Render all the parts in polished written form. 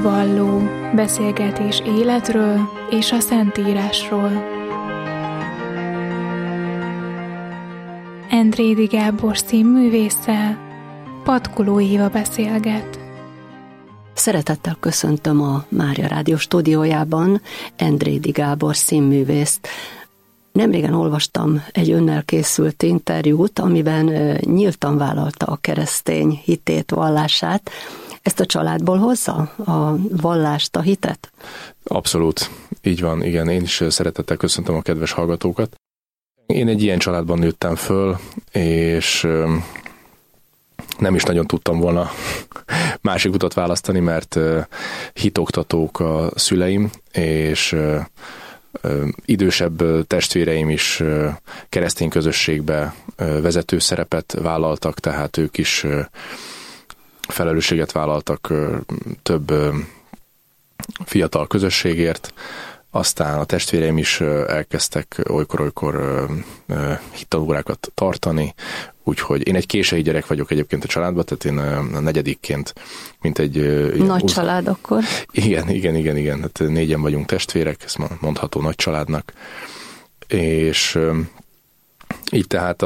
Hitvalló, beszélgetés életről és a Szentírásról. Endrédi Gábor színművésszel Patkuló Éva beszélget. Szeretettel köszöntöm a Mária Rádió stúdiójában Endrédi Gábor színművészt. Nemrégen olvastam egy önnel készült interjút, amiben nyíltan vállalta a keresztény hitét, vallását. Ezt a családból hozza? A vallást, a hitet? Abszolút. Így van, igen. Én is szeretettel köszöntöm a kedves hallgatókat. Én egy ilyen családban nőttem föl, és nem is nagyon tudtam volna másik utat választani, mert hitoktatók a szüleim, és idősebb testvéreim is keresztény közösségbe vezető szerepet vállaltak, tehát ők is felelősséget vállaltak több fiatal közösségért. Aztán a testvéreim is elkezdtek olykor-olykor hittanórákat tartani, úgyhogy én egy késői gyerek vagyok egyébként a családban, tehát én a negyedikként, mint egy... Nagy család akkor? Igen. Hát 4-en vagyunk testvérek, ez mondható nagy családnak. És így tehát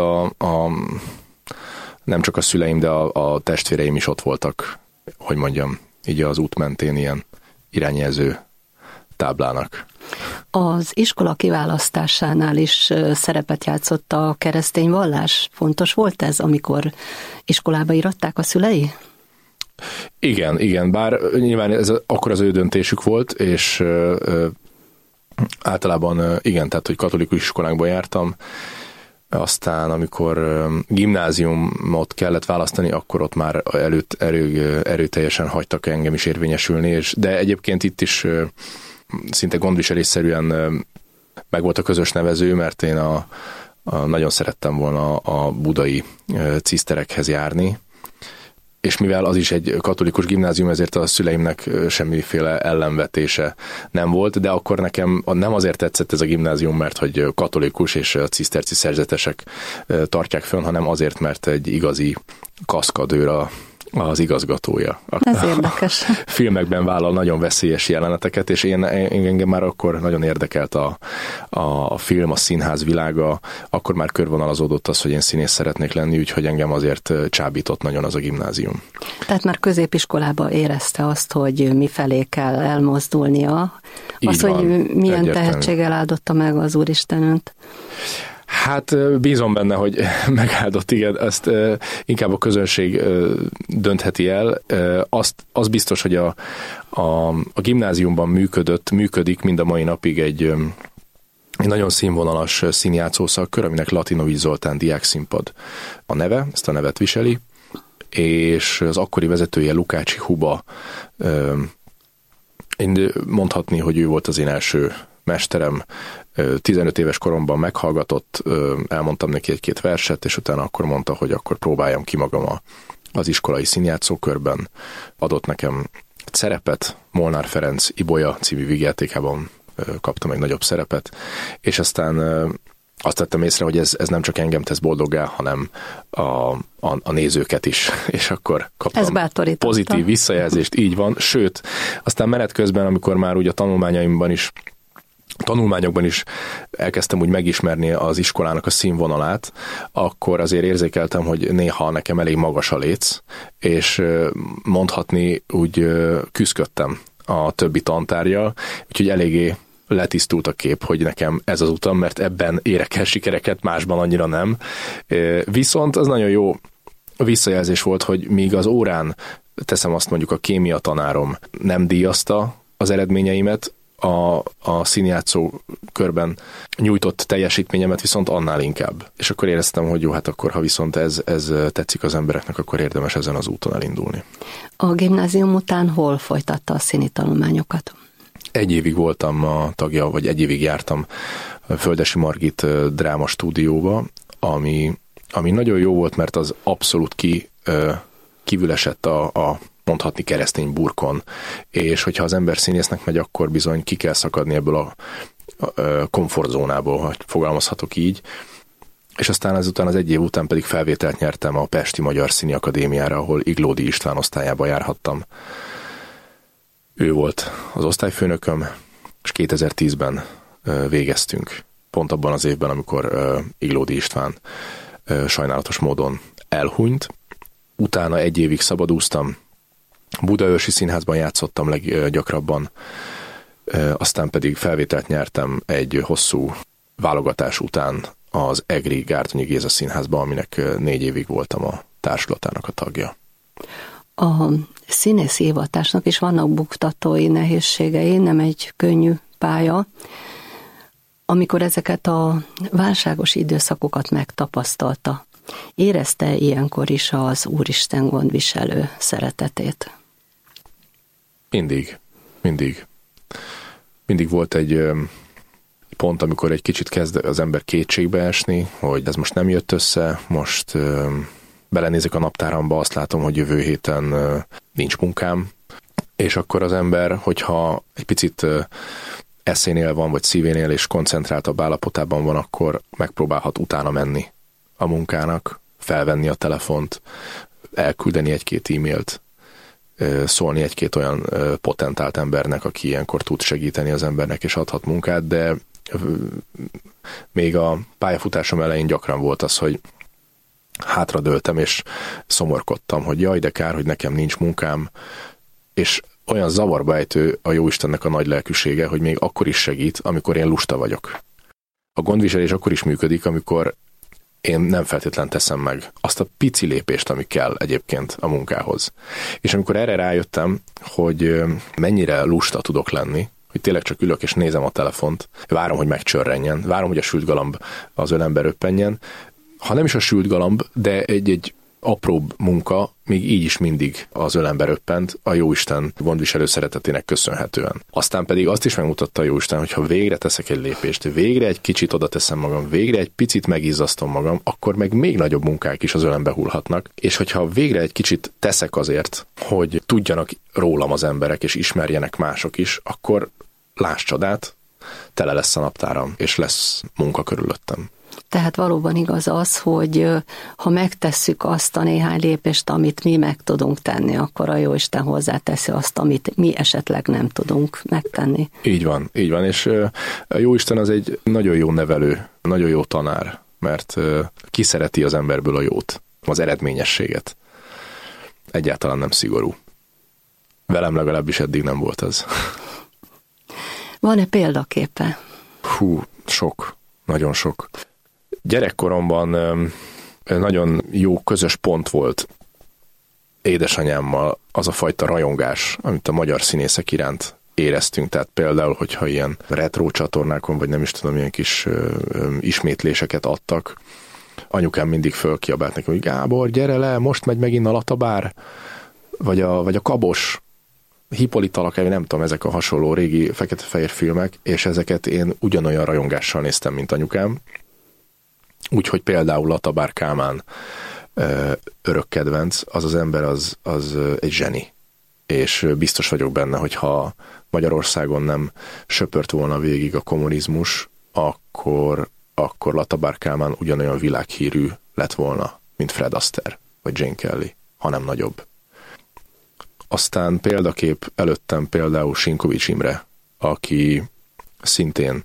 nem csak a szüleim, de a testvéreim is ott voltak, hogy mondjam, így az út mentén ilyen irányjelző táblának. Az iskola kiválasztásánál is szerepet játszott a keresztény vallás. Fontos volt ez, amikor iskolába iratták a szülei? Igen, bár nyilván ez akkor az ő döntésük volt, és általában igen, tehát hogy katolikus iskolákban jártam. Aztán, amikor gimnáziumot kellett választani, akkor ott már erőteljesen hagytak engem is érvényesülni, de egyébként itt is szinte gondviselésszerűen meg volt a közös nevező, mert én nagyon szerettem volna a budai ciszterekhez járni, és mivel az is egy katolikus gimnázium, ezért a szüleimnek semmiféle ellenvetése nem volt, de akkor nekem nem azért tetszett ez a gimnázium, mert hogy katolikus és a ciszterci szerzetesek tartják fönn, hanem azért, mert egy igazi kaszkadőr az igazgatója. Ez érdekes. Filmekben vállal nagyon veszélyes jeleneteket, és engem már akkor nagyon érdekelt a film, a színház világa, akkor már körvonalazódott az, hogy én színész szeretnék lenni, úgyhogy engem azért csábított nagyon az a gimnázium. Tehát már középiskolában érezte azt, hogy mifelé kell elmozdulnia, az, hogy milyen tehetséggel áldotta meg az Úristen önt? Hát bízom benne, hogy megáldott, igen, ezt inkább a közönség döntheti el. Az biztos, hogy a gimnáziumban működik mind a mai napig egy nagyon színvonalas színjátszó szakkör, aminek Latinovics Zoltán diákszínpad a neve, ezt a nevet viseli, és az akkori vezetője Lukácsi Huba, én mondhatni, hogy ő volt az én első mesterem, 15 éves koromban meghallgatott, elmondtam neki egy-két verset, és utána akkor mondta, hogy akkor próbáljam ki magam az iskolai színjátszókörben. Adott nekem egy szerepet, Molnár Ferenc Ibolya című vígjátékában kaptam egy nagyobb szerepet, és aztán azt tettem észre, hogy ez nem csak engem tesz boldoggá, hanem a nézőket is, és akkor kaptam pozitív visszajelzést, így van, sőt, aztán menet közben, amikor már úgy a tanulmányokban is elkezdtem úgy megismerni az iskolának a színvonalát, akkor azért érzékeltem, hogy néha nekem elég magas a léc, és mondhatni úgy küszködtem a többi tantárgyal, úgyhogy eléggé letisztult a kép, hogy nekem ez az utam, mert ebben érek el sikereket, másban annyira nem. Viszont az nagyon jó visszajelzés volt, hogy míg az órán, teszem azt mondjuk a kémia tanárom nem díjazta az eredményeimet, a színjátszó körben nyújtott teljesítményemet viszont annál inkább. És akkor éreztem, hogy jó, hát akkor ha viszont ez tetszik az embereknek, akkor érdemes ezen az úton elindulni. A gimnázium után hol folytatta a színi tanulmányokat? 1 évig voltam a tagja, vagy 1 évig jártam a Földesi Margit dráma stúdióba, ami nagyon jó volt, mert az abszolút kívül esett a mondhatni keresztény burkon, és hogyha az ember színésznek megy, akkor bizony ki kell szakadni ebből a komfortzónából, hogy fogalmazhatok így, és aztán ezután az 1 év után pedig felvételt nyertem a Pesti Magyar Színiakadémiára, ahol Iglódi István osztályába járhattam. Ő volt az osztályfőnököm, és 2010-ben végeztünk. Pont abban az évben, amikor Iglódi István sajnálatos módon elhunyt. Utána 1 évig szabadúztam, Budaörsi Színházban játszottam leggyakrabban, aztán pedig felvételt nyertem egy hosszú válogatás után az Egri Gárdonyi Géza Színházban, aminek 4 évig voltam a társulatának a tagja. A színészi hivatásnak is vannak buktatói nehézségei, nem egy könnyű pálya. Amikor ezeket a válságos időszakokat megtapasztalta, érezte ilyenkor is az Úristen gondviselő szeretetét? Mindig volt egy pont, amikor egy kicsit kezd az ember kétségbe esni, hogy ez most nem jött össze, most belenézek a naptáramba, azt látom, hogy jövő héten nincs munkám, és akkor az ember, hogyha egy picit eszénél van, vagy szívénél, és koncentráltabb állapotában van, akkor megpróbálhat utána menni a munkának, felvenni a telefont, elküldeni 1-2 e-mailt, szólni 1-2 olyan potentált embernek, aki ilyenkor tud segíteni az embernek, és adhat munkát, de még a pályafutásom elején gyakran volt az, hogy hátradőltem, és szomorkodtam, hogy jaj, de kár, hogy nekem nincs munkám, és olyan zavarba ejtő a Jóistennek a nagy lelkűsége, hogy még akkor is segít, amikor én lusta vagyok. A gondviselés akkor is működik, amikor én nem feltétlen teszem meg azt a pici lépést, ami kell egyébként a munkához. És amikor erre rájöttem, hogy mennyire lusta tudok lenni, hogy tényleg csak ülök és nézem a telefont, várom, hogy megcsörrenjen, várom, hogy a sült galamb az ölembe röppenjen. Ha nem is a sült galamb, de egy apróbb munka, még így is mindig az ölembe röppent a Jóisten gondviselő szeretetének köszönhetően. Aztán pedig azt is megmutatta a Jóisten, hogy ha végre teszek egy lépést, végre egy kicsit oda teszem magam, végre egy picit megizzasztom magam, akkor meg még nagyobb munkák is az ölembe hullhatnak, és hogyha végre egy kicsit teszek azért, hogy tudjanak rólam az emberek, és ismerjenek mások is, akkor láss csodát, tele lesz a naptáram, és lesz munka körülöttem. Tehát valóban igaz az, hogy ha megtesszük azt a néhány lépést, amit mi meg tudunk tenni, akkor a Jóisten hozzáteszi azt, amit mi esetleg nem tudunk megtenni. Így van, és a Jóisten az egy nagyon jó nevelő, nagyon jó tanár, mert kiszereti az emberből a jót, az eredményességet. Egyáltalán nem szigorú. Velem legalábbis eddig nem volt ez. Van-e példaképe? Sok, nagyon sok. Gyerekkoromban nagyon jó közös pont volt édesanyámmal az a fajta rajongás, amit a magyar színészek iránt éreztünk. Tehát például, hogyha ilyen retro csatornákon, vagy nem is tudom, ilyen kis ismétléseket adtak, anyukám mindig fölkiabált nekem, hogy Gábor, gyere le, most megy megint a Latabár, vagy a Kabos, Hippolyta Lakály, nem tudom, ezek a hasonló régi fekete-fehér filmek, és ezeket én ugyanolyan rajongással néztem, mint anyukám. Úgyhogy például Latabár Kálmán örök kedvenc, az ember az egy zseni. És biztos vagyok benne, hogy ha Magyarországon nem söpört volna végig a kommunizmus, akkor Latabár Kálmán ugyanolyan világhírű lett volna, mint Fred Astaire, vagy Jane Kelly, hanem nagyobb. Aztán példakép előttem például Sinkovics Imre, aki szintén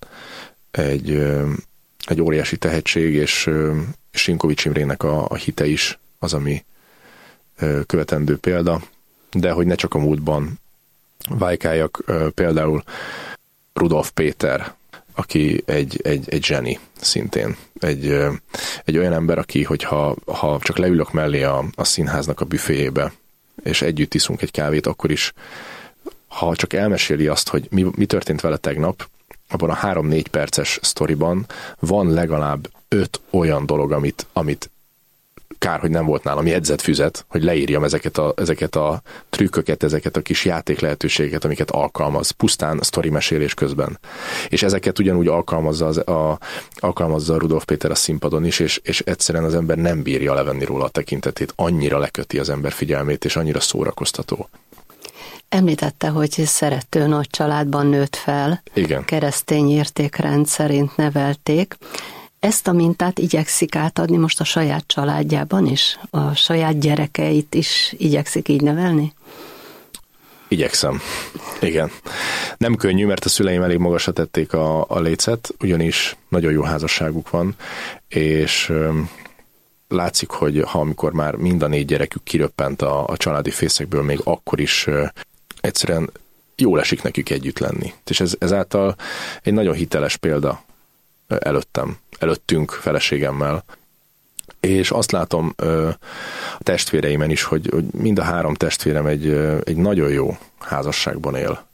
egy óriási tehetség, és Sinkovics Imrének a hite is az, ami követendő példa, de hogy ne csak a múltban vájkáljak, például Rudolf Péter, aki egy zseni szintén. Egy olyan ember, aki, hogyha csak leülök mellé a színháznak a büféjébe, és együtt iszunk egy kávét, akkor is, ha csak elmeséli azt, hogy mi történt vele tegnap, abban a 3-4 perces sztoriban van legalább 5 olyan dolog, amit kár, hogy nem volt nálam jegyzetfüzet, hogy leírjam ezeket a trükköket, ezeket a kis játék lehetőségeket, amiket alkalmaz, pusztán sztori mesélés közben. És ezeket ugyanúgy alkalmazza a Rudolf Péter a színpadon is, és egyszerűen az ember nem bírja levenni róla a tekintetét, annyira leköti az ember figyelmét, és annyira szórakoztató. Említette, hogy szerető nagy családban nőtt fel. Igen. Keresztény értékrend szerint nevelték. Ezt a mintát igyekszik átadni most a saját családjában is? A saját gyerekeit is igyekszik így nevelni? Igyekszem. Igen. Nem könnyű, mert a szüleim elég magasra tették a lécet, ugyanis nagyon jó házasságuk van, és látszik, hogy amikor már mind a 4 gyerekük kiröppent a családi fészekből, még akkor is egyszerűen jól esik nekük együtt lenni. És ezáltal egy nagyon hiteles példa előttünk feleségemmel. És azt látom a testvéreimen is, hogy mind a 3 testvérem egy nagyon jó házasságban él.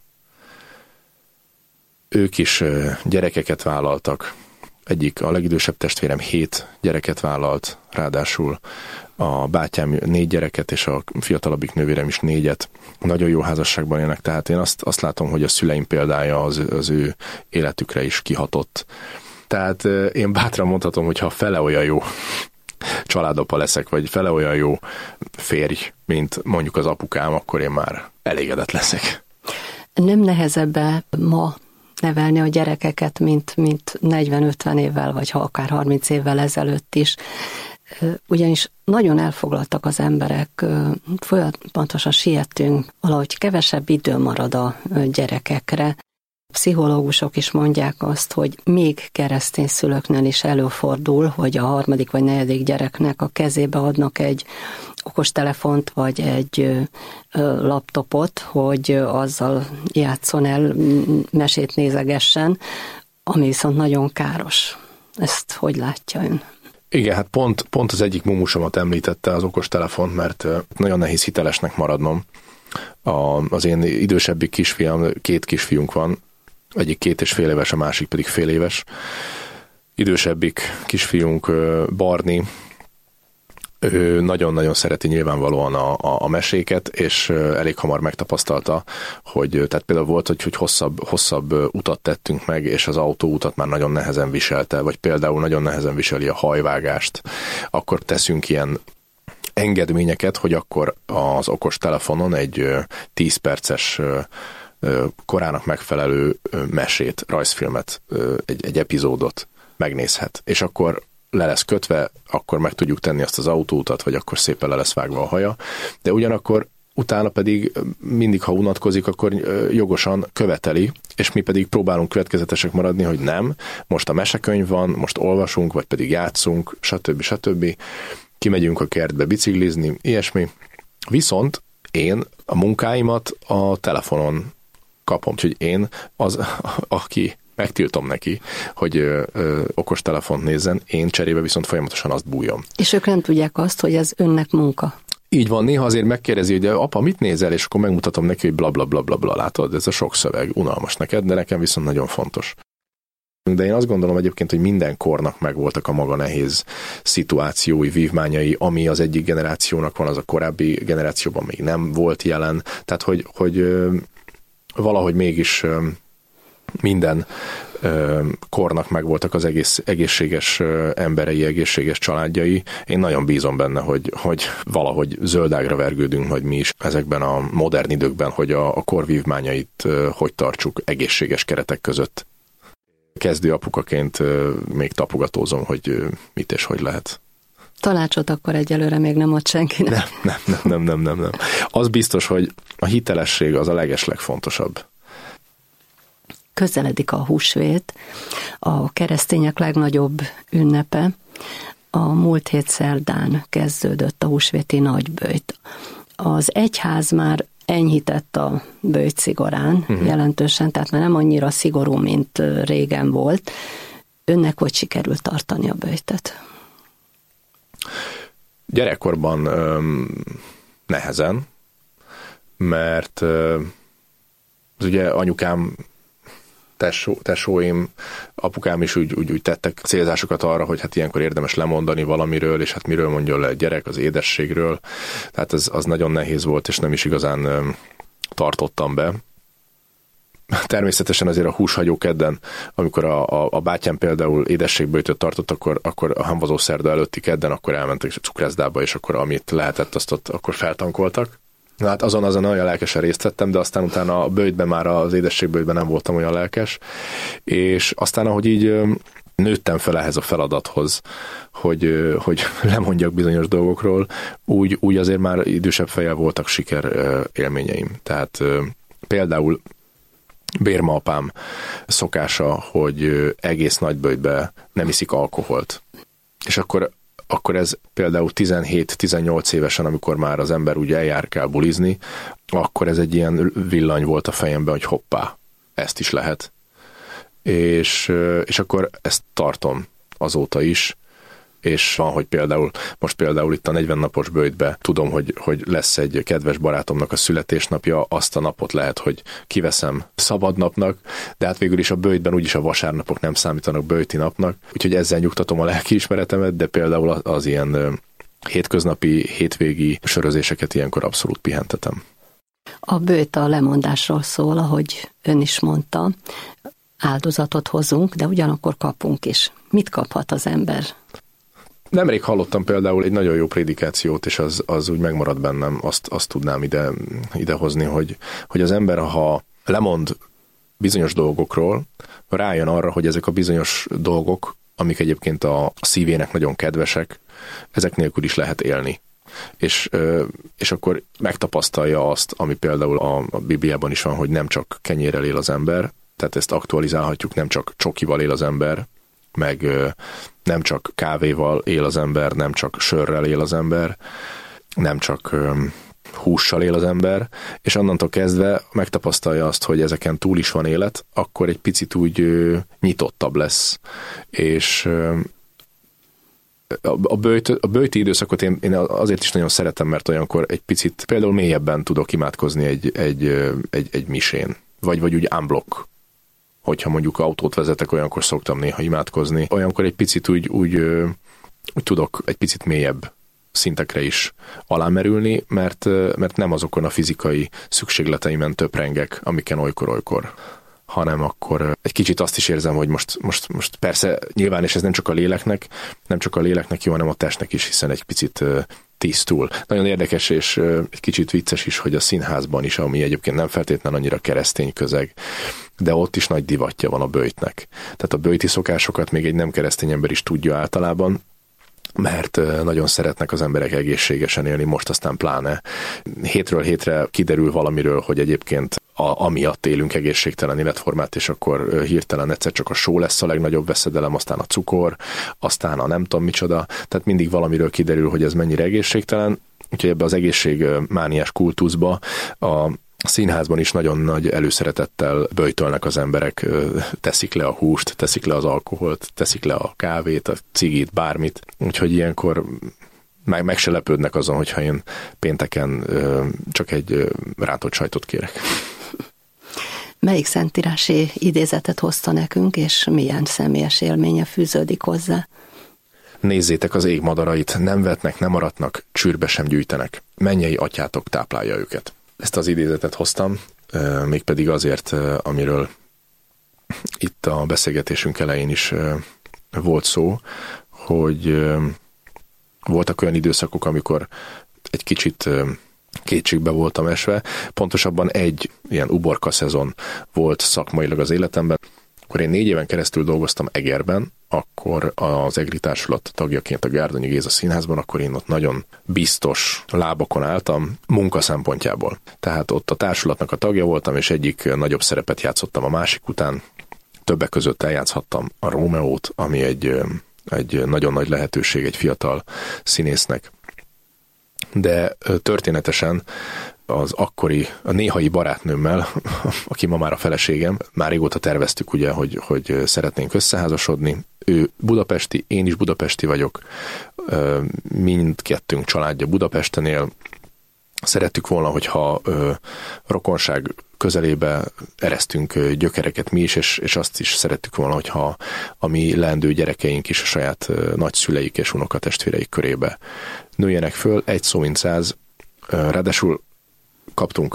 Ők is gyerekeket vállaltak. A legidősebb testvérem 7 gyereket vállalt, ráadásul a bátyám 4 gyereket, és a fiatalabbik nővérem is 4-et. Nagyon jó házasságban élnek, tehát én azt látom, hogy a szüleim példája az ő életükre is kihatott. Tehát én bátran mondhatom, hogy ha fele olyan jó családapa leszek, vagy fele olyan jó férj, mint mondjuk az apukám, akkor én már elégedett leszek. Nem nehezebb ma nevelni a gyerekeket, mint 40-50 évvel, vagy ha akár 30 évvel ezelőtt is. Ugyanis nagyon elfoglaltak az emberek, folyamatosan sietünk, valahogy kevesebb idő marad a gyerekekre. Pszichológusok is mondják azt, hogy még keresztény szülőknél is előfordul, hogy a 3. vagy 4. gyereknek a kezébe adnak egy okostelefont vagy egy laptopot, hogy azzal játszon el, mesét nézegessen, ami viszont nagyon káros. Ezt hogy látja ön? Igen, hát pont az egyik mumusomat említette az okostelefont, mert nagyon nehéz hitelesnek maradnom. Az én idősebbik kisfiam, 2 kisfiunk van, egyik 2,5 éves, a másik pedig fél éves. Idősebbik kisfiunk Barni, ő nagyon-nagyon szereti nyilvánvalóan a meséket, és elég hamar megtapasztalta, hogy tehát például volt, hogy hosszabb utat tettünk meg, és az autóutat már nagyon nehezen viselte, vagy például nagyon nehezen viseli a hajvágást, akkor teszünk ilyen engedményeket, hogy akkor az okos telefonon egy 10 perces korának megfelelő mesét, rajzfilmet, egy epizódot megnézhet. És akkor le lesz kötve, akkor meg tudjuk tenni azt az autóutat, vagy akkor szépen le lesz vágva a haja. De ugyanakkor utána pedig mindig, ha unatkozik, akkor jogosan követeli, és mi pedig próbálunk következetesek maradni, hogy nem, most a mesekönyv van, most olvasunk, vagy pedig játszunk, stb. Kimegyünk a kertbe biciklizni, ilyesmi. Viszont én a munkáimat a telefonon kapom, úgyhogy én aki megtiltom neki, hogy okostelefont nézzen, én cserébe viszont folyamatosan azt bújom. És ők nem tudják azt, hogy ez önnek munka. Így van, néha azért megkérdezi, hogy apa, mit nézel, és akkor megmutatom neki, hogy bla bla bla bla bla, látod, ez a sok szöveg, unalmas neked, de nekem viszont nagyon fontos. De én azt gondolom egyébként, hogy minden kornak megvoltak a maga nehéz szituációi, vívmányai, ami az egyik generációnak van, az a korábbi generációban még nem volt jelen. Tehát, hogy valahogy mégis minden kornak megvoltak az egészséges emberei, egészséges családjai. Én nagyon bízom benne, hogy valahogy zöldágra vergődünk majd mi is ezekben a modern időkben, hogy a kor vívmányait hogy tartsuk egészséges keretek között. Kezdő apukaként még tapogatózom, hogy mit és hogy lehet. Tanácsot akkor egyelőre még nem ad senkinek. Nem. Az biztos, hogy a hitelesség az a legeslegfontosabb. Közeledik a húsvét, a keresztények legnagyobb ünnepe. A múlt hét szerdán kezdődött a húsvéti nagyböjt. Az egyház már enyhített a böjt szigorán jelentősen, tehát már nem annyira szigorú, mint régen volt. Önnek hogy sikerült tartani a böjtet? Gyerekkorban nehezen, mert ugye anyukám, tesóim, apukám is úgy tettek célzásokat arra, hogy hát ilyenkor érdemes lemondani valamiről, és hát miről mondjon le egy gyerek, az édességről. Tehát az nagyon nehéz volt, és nem is igazán tartottam be. Természetesen azért a húshagyó kedden, amikor a bátyám például édességböjtöt tartott, akkor a hamvazó szerda előtti kedden, akkor elmentek a cukrászdába, és akkor amit lehetett, azt ott akkor feltankoltak. Na hát azon olyan lelkesen részt vettem, de aztán utána a böjtben már az édességböjtben nem voltam olyan lelkes, és aztán ahogy így nőttem fel ehhez a feladathoz, hogy lemondjak bizonyos dolgokról, úgy azért már idősebb fejjel voltak siker élményeim. Tehát például bérmaapám szokása, hogy egész nagyböjtbe nem iszik alkoholt. És akkor ez például 17-18 évesen, amikor már az ember úgy eljárkál bulizni, akkor ez egy ilyen villany volt a fejemben, hogy hoppá, ezt is lehet. És akkor ezt tartom azóta is, és van, hogy most például itt a 40 napos böjtbe tudom, hogy lesz egy kedves barátomnak a születésnapja, azt a napot lehet, hogy kiveszem szabadnapnak, de hát végül is a böjtben úgyis a vasárnapok nem számítanak böjti napnak, úgyhogy ezzel nyugtatom a lelkiismeretemet, de például az ilyen hétköznapi, hétvégi sörözéseket ilyenkor abszolút pihentetem. A böjt a lemondásról szól, ahogy ön is mondta, áldozatot hozunk, de ugyanakkor kapunk is. Mit kaphat az ember? Nemrég hallottam például egy nagyon jó prédikációt, és az úgy megmaradt bennem, azt tudnám idehozni, hogy az ember, ha lemond bizonyos dolgokról, rájön arra, hogy ezek a bizonyos dolgok, amik egyébként a szívének nagyon kedvesek, ezek nélkül is lehet élni. És akkor megtapasztalja azt, ami például a Bibliában is van, hogy nem csak kenyérrel él az ember, tehát ezt aktualizálhatjuk, nem csak csokival él az ember, meg nem csak kávéval él az ember, nem csak sörrel él az ember, nem csak hússal él az ember, és onnantól kezdve megtapasztalja azt, hogy ezeken túl is van élet, akkor egy picit úgy nyitottabb lesz. És a böjti időszakot én azért is nagyon szeretem, mert olyankor egy picit például mélyebben tudok imádkozni egy misén, vagy úgy unblock. Hogyha mondjuk autót vezetek, olyankor szoktam néha imádkozni. Olyankor egy picit úgy tudok egy picit mélyebb szintekre is alámerülni, mert nem azokon a fizikai szükségleteimen töprengek, amiken olykor, hanem akkor egy kicsit azt is érzem, hogy most persze nyilván, és ez nem csak a léleknek jó, hanem a testnek is, hiszen egy picit tisztul. Nagyon érdekes és egy kicsit vicces is, hogy a színházban is, ami egyébként nem feltétlenül annyira keresztény közeg, de ott is nagy divatja van a böjtnek. Tehát a böjti szokásokat még egy nem keresztény ember is tudja általában, mert nagyon szeretnek az emberek egészségesen élni, most aztán pláne hétről hétre kiderül valamiről, hogy egyébként amiatt élünk egészségtelen életformát, és akkor hirtelen egyszer csak a só lesz a legnagyobb veszedelem, aztán a cukor, aztán a nem tudom micsoda, tehát mindig valamiről kiderül, hogy ez mennyire egészségtelen, úgyhogy ebbe az egészségmániás kultuszba a színházban is nagyon nagy előszeretettel böjtölnek az emberek, teszik le a húst, teszik le az alkoholt, teszik le a kávét, a cigit, bármit, úgyhogy ilyenkor meg se lepődnek azon, hogyha én pénteken csak egy rántott sajtot kérek. Melyik szentírási idézetet hozta nekünk, és milyen személyes élménye fűződik hozzá? Nézzétek az ég madarait, nem vetnek, nem aratnak, csűrbe sem gyűjtenek. Mennyei atyátok táplálja őket. Ezt az idézetet hoztam, mégpedig azért, amiről itt a beszélgetésünk elején is volt szó, hogy voltak olyan időszakok, amikor egy kicsit kétségbe voltam esve. Pontosabban egy ilyen uborka szezon volt szakmailag az életemben. Akkor én 4 éven keresztül dolgoztam Egerben, akkor az EGRI társulat tagjaként a Gárdonyi Géza Színházban, akkor én ott nagyon biztos lábakon álltam munka szempontjából. Tehát ott a társulatnak a tagja voltam, és egyik nagyobb szerepet játszottam a másik után. Többek között eljátszhattam a Rómeót, ami egy nagyon nagy lehetőség egy fiatal színésznek. De történetesen az akkori, a néhai barátnőmmel, aki ma már a feleségem, már régóta terveztük ugye, hogy szeretnénk összeházasodni. Ő budapesti, én is budapesti vagyok, mindkettőnk családja Budapesten él. Szerettük volna, hogyha rokonság közelébe eresztünk gyökereket mi is, és azt is szerettük volna, hogyha a mi leendő gyerekeink is a saját nagyszüleik és unokatestvéreik körébe nőjenek föl. Egy szó mint 100, ráadásul kaptunk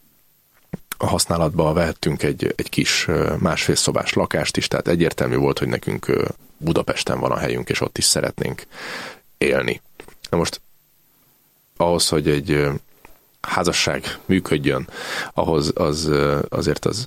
a használatba, vehettünk egy kis 1,5 szobás lakást is, tehát egyértelmű volt, hogy nekünk Budapesten van a helyünk, és ott is szeretnénk élni. Na most ahhoz, hogy egy házasság működjön, ahhoz azért az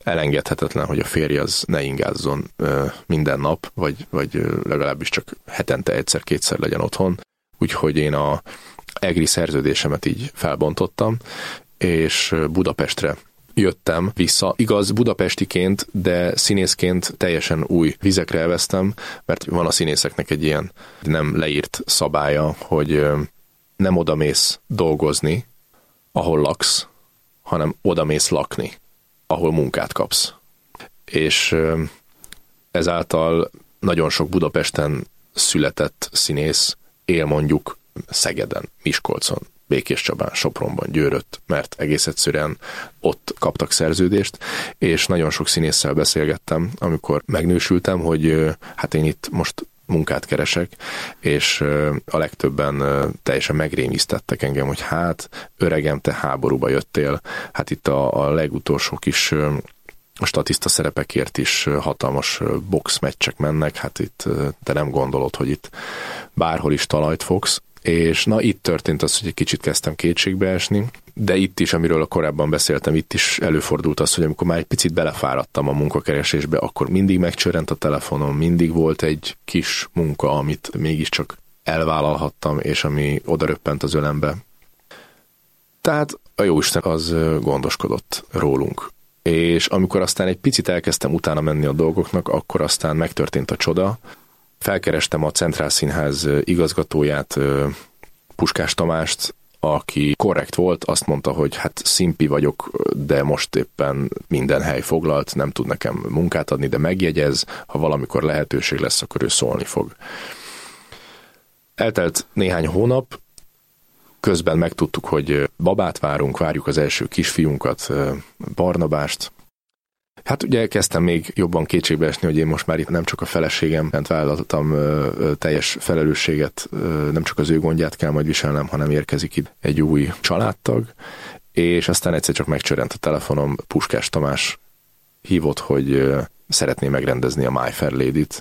elengedhetetlen, hogy a férj az ne ingázzon minden nap, vagy legalábbis csak hetente egyszer-kétszer legyen otthon. Úgyhogy én a EGRI szerződésemet így felbontottam, és Budapestre jöttem vissza. Igaz, budapestiként, de színészként teljesen új vizekre elvesztem, mert van a színészeknek egy ilyen nem leírt szabálya, hogy nem odamész dolgozni, ahol laksz, hanem odamész lakni, ahol munkát kapsz. És ezáltal nagyon sok Budapesten született színész él mondjuk Szegeden, Miskolcon, Békéscsabán, Sopronban, Győrött, mert egész egyszerűen ott kaptak szerződést, és nagyon sok színésszel beszélgettem, amikor megnősültem, hogy hát én itt most munkát keresek, és a legtöbben teljesen megrémisztettek engem, hogy hát öregem, te háborúba jöttél, hát itt a legutolsó kis statiszta szerepekért is hatalmas boxmeccsek mennek, hát itt te nem gondolod, hogy itt bárhol is talajt fogsz, és na itt történt az, hogy egy kicsit kezdtem kétségbe esni, de itt is, amiről korábban beszéltem, itt is előfordult az, hogy amikor már egy picit belefáradtam a munkakeresésbe, akkor mindig megcsörrent a telefonom, mindig volt egy kis munka, amit mégiscsak elvállalhattam, és ami odaröppent az ölembe. Tehát a Jóisten az gondoskodott rólunk. És amikor aztán egy picit elkezdtem utána menni a dolgoknak, akkor aztán megtörtént a csoda. Felkerestem a Centrál Színház igazgatóját, Puskás Tamást, aki korrekt volt, azt mondta, hogy hát szimpi vagyok, de most éppen minden hely foglalt, nem tud nekem munkát adni, de megjegyez, ha valamikor lehetőség lesz, akkor ő szólni fog. Eltelt néhány hónap, közben megtudtuk, hogy babát várjuk az első kisfiunkat, Barnabást. Hát ugye kezdtem még jobban kétségbe esni, hogy én most már itt nem csak a feleségement vállaltam teljes felelősséget, nem csak az ő gondját kell majd viselnem, hanem érkezik itt egy új családtag, és aztán egyszer csak megcsörrent a telefonom, Puskás Tamás hívott, hogy szeretné megrendezni a My Fair Lady-t,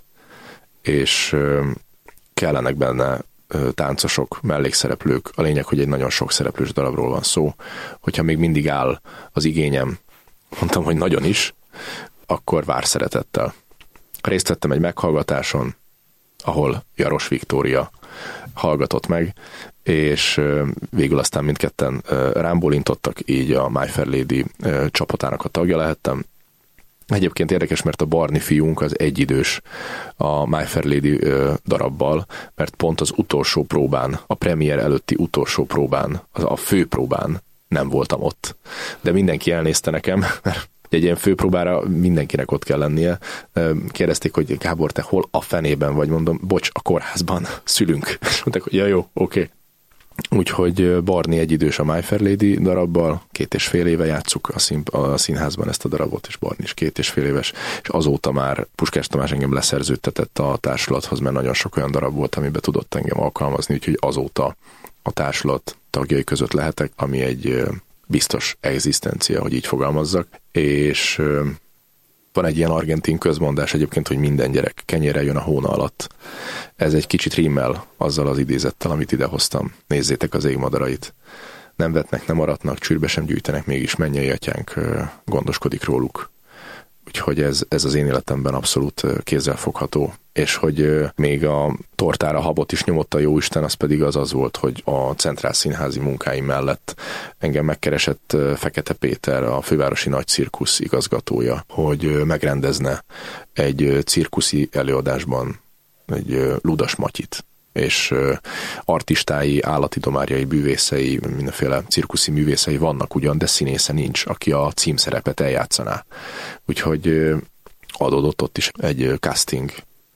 és kellenek benne táncosok, mellékszereplők. A lényeg, hogy egy nagyon sok szereplős darabról van szó. Hogyha még mindig áll az igényem, mondtam, hogy nagyon is, akkor vár szeretettel. Részt vettem egy meghallgatáson, ahol Jaros Viktória hallgatott meg, és végül aztán mindketten rám bólintottak, így a My Fair Lady csapatának a tagja lehettem. Egyébként érdekes, mert a Barni fiunk az egyidős a My Fair Lady darabbal, mert pont az utolsó próbán, a premier előtti utolsó próbán, a főpróbán nem voltam ott. De mindenki elnézte nekem, mert egy ilyen főpróbára mindenkinek ott kell lennie. Kérdezték, hogy Gábor, te hol a fenében vagy? Mondom, bocs, a kórházban szülünk. És mondták, hogy ja, jó, oké. Úgyhogy Barni egyidős a My Fair Lady darabbal, 2,5 éve játsszuk a színházban ezt a darabot, és Barni is 2,5 éves, és azóta már Puskás Tamás engem leszerződtetett a társulathoz, mert nagyon sok olyan darab volt, amiben tudott engem alkalmazni, úgyhogy azóta a társulat tagjai között lehetek, ami egy biztos egzisztencia, hogy így fogalmazzak, és van egy ilyen argentin közmondás egyébként, hogy minden gyerek kenyérrel jön a hóna alatt. Ez egy kicsit rímmel azzal az idézettel, amit idehoztam. Nézzétek az égmadarait. Nem vetnek, nem aratnak, csűrbe sem gyűjtenek, mégis mennyei atyánk gondoskodik róluk. Úgyhogy ez az én életemben abszolút kézzelfogható. És hogy még a tortára habot is nyomott a Jóisten, az pedig az volt, hogy a Centrál Színházi munkáim mellett engem megkeresett Fekete Péter, a Fővárosi Nagy Cirkusz igazgatója, hogy megrendezne egy cirkuszi előadásban egy Ludas Matyit, és artistái, állatidomárjai, bűvészei, mindenféle cirkuszi művészei vannak ugyan, de színésze nincs, aki a címszerepet eljátszaná. Úgyhogy adódott ott is egy casting,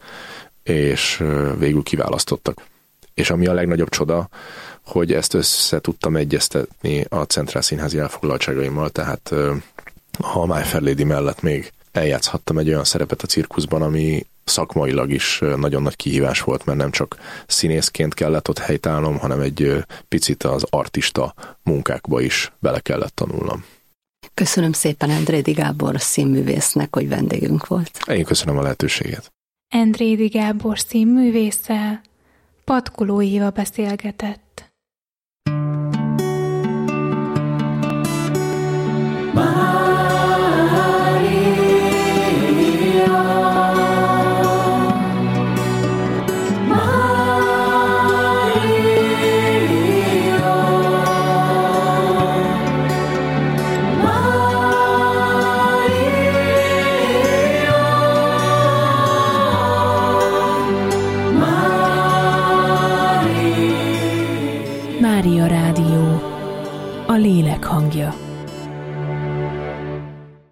és végül kiválasztottak. És ami a legnagyobb csoda, hogy ezt össze tudtam egyeztetni a Centrál Színházi elfoglaltságaimmal, tehát a My Fair Lady mellett még eljátszhattam egy olyan szerepet a cirkuszban, ami szakmailag is nagyon nagy kihívás volt, mert nem csak színészként kellett ott helytállnom, hanem egy picit az artista munkákba is bele kellett tanulnom. Köszönöm szépen Endrédi Gábor színművésznek, hogy vendégünk volt. Én köszönöm a lehetőséget. Endrédi Gábor színművésszel Patkuló Éva beszélgetett. Mária. Mária Rádió, a lélek hangja.